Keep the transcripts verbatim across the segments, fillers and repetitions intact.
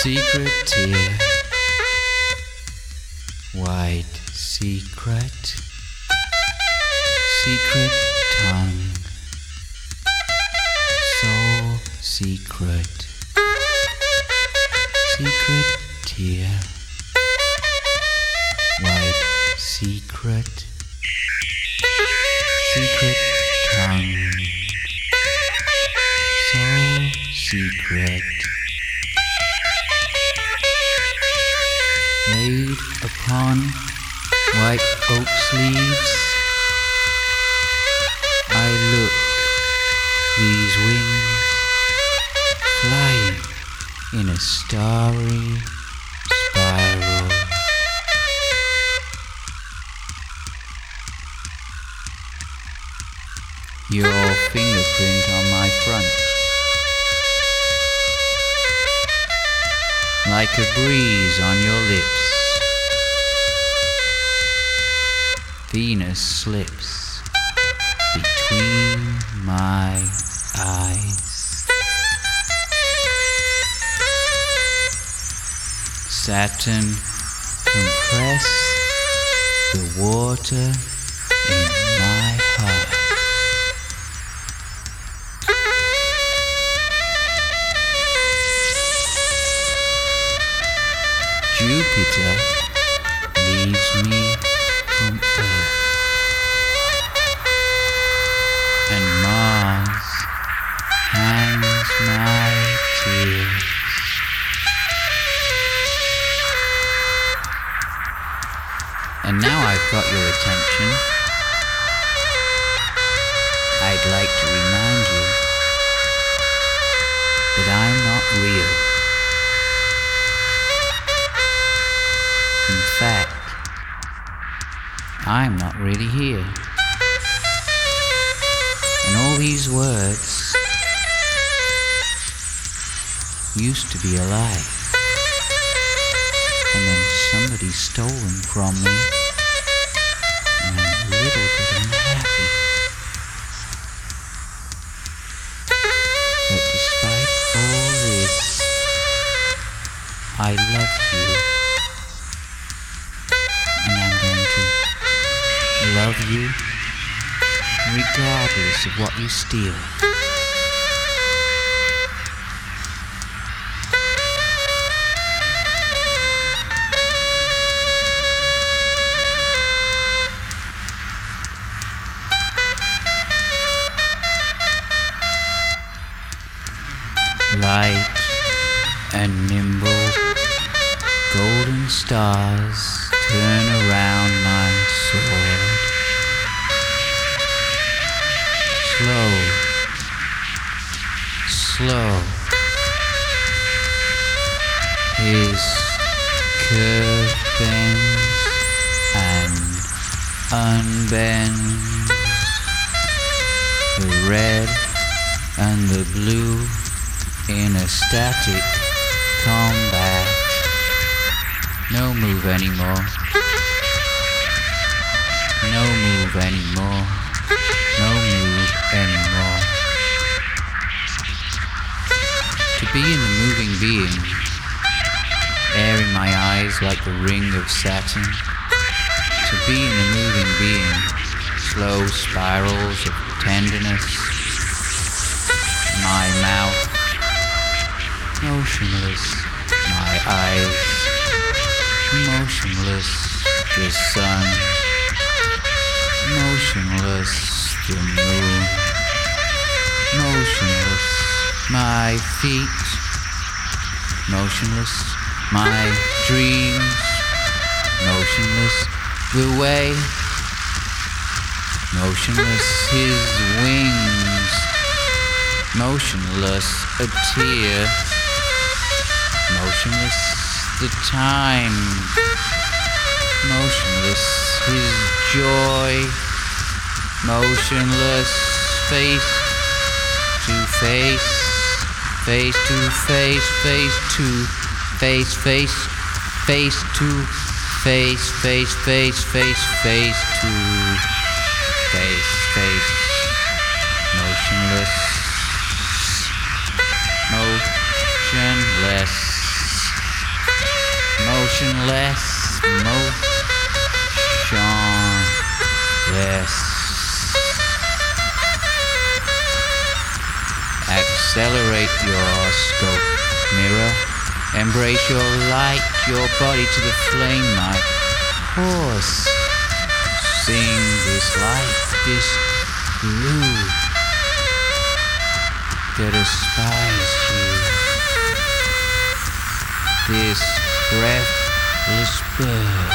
secret tear, white secret, secret tongue, soul secret, secret tear, white secret, secret tongue, soul secret, laid upon white oak's leaves. I look, these wings flying in a starry spiral. Your fingerprint on my front, like a breeze on your lips. Venus slips between my eyes. Saturn compress the water in my heart. Jupiter leaves me from Earth, and Mars hangs my tears. And now I've got your attention, I'd like to remind you that I'm not real. In fact, I'm not really here. And all these words used to be a lie. And then somebody stole them from me, and I'm a little bit unhappy. But despite all this, I love you. And I'm going to love you regardless of what you steal. Light and nimble, golden stars turn around my sword. Slow, slow, his curve bends and unbends. The red and the blue in a static combat. No move anymore. No move anymore. No move anymore. To be in the moving being, air in my eyes like the ring of Saturn. To be in the moving being, slow spirals of tenderness. My mouth motionless, my eyes motionless, the sun motionless, the moon motionless, my feet motionless, my dreams motionless, the way motionless, his wings motionless, a tear motionless, the time motionless, his joy motionless, face to face, face to face, face to face, face, face to face, face, face, face, face to face, face, motionless, motionless. motionless, motionless. Accelerate your scope, mirror. Embrace your light, your body to the flame, my horse. Sing this light, this blue that aspires you. This breathless bird,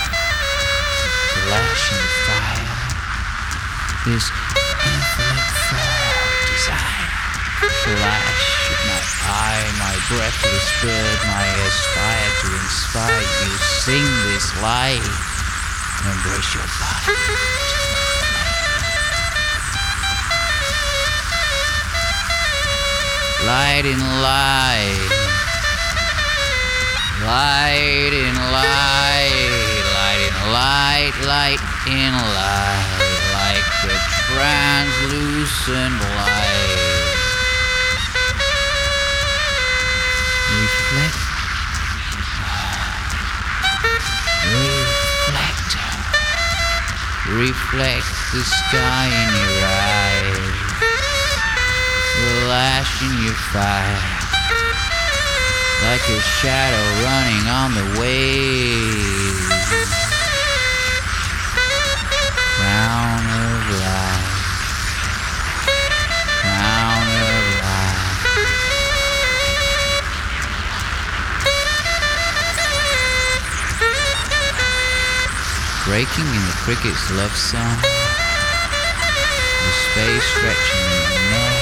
flashing fire. This infinite fire desire. Flash of my eye, my breathless bird, my aspire to inspire you. Sing this light, embrace your body. Light in light, light in light, light in light, light in light, like a translucent light. Reflect, reflect, reflect the sky in your eyes, the lash in your fire, like a shadow running on the waves. Crown of light, crown of light. Breaking in the cricket's love song, the space stretching in the neck,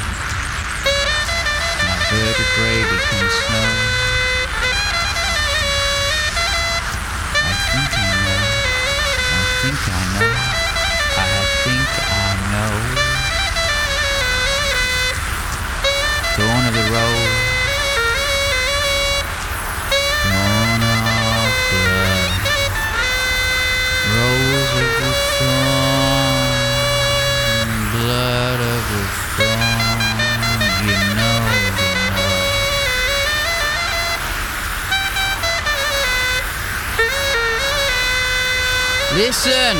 my vertebrae become snow. I think I know, I think I know, I think I know. Dawn of the road, dawn of blood. Rose of the thorn, blood of the thorn, you know, you know. Listen,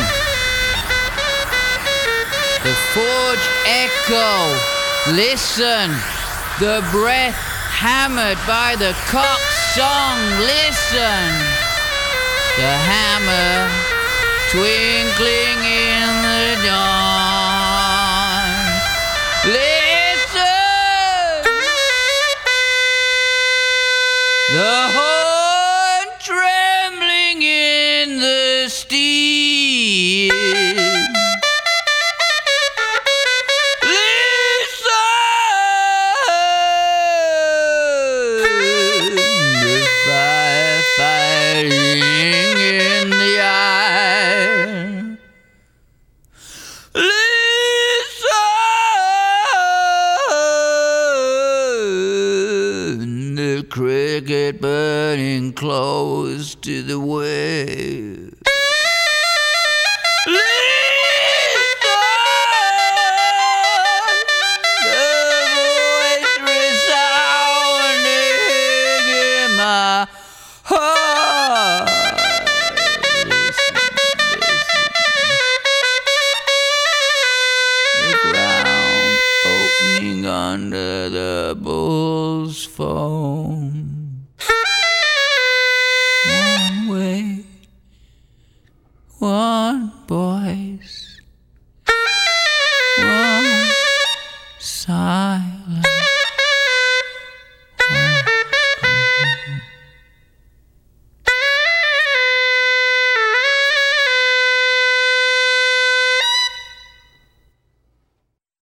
the forge echo, listen, the breath hammered by the cock's song, listen, the hammer twinkling in the dawn. Listen, the horn trembling in the steam. Listen, the fire fighting in the eye. Listen, the cricket burning close to the wave. Listen, the voice resounding in my heart. Under the bull's foam. One way, one voice.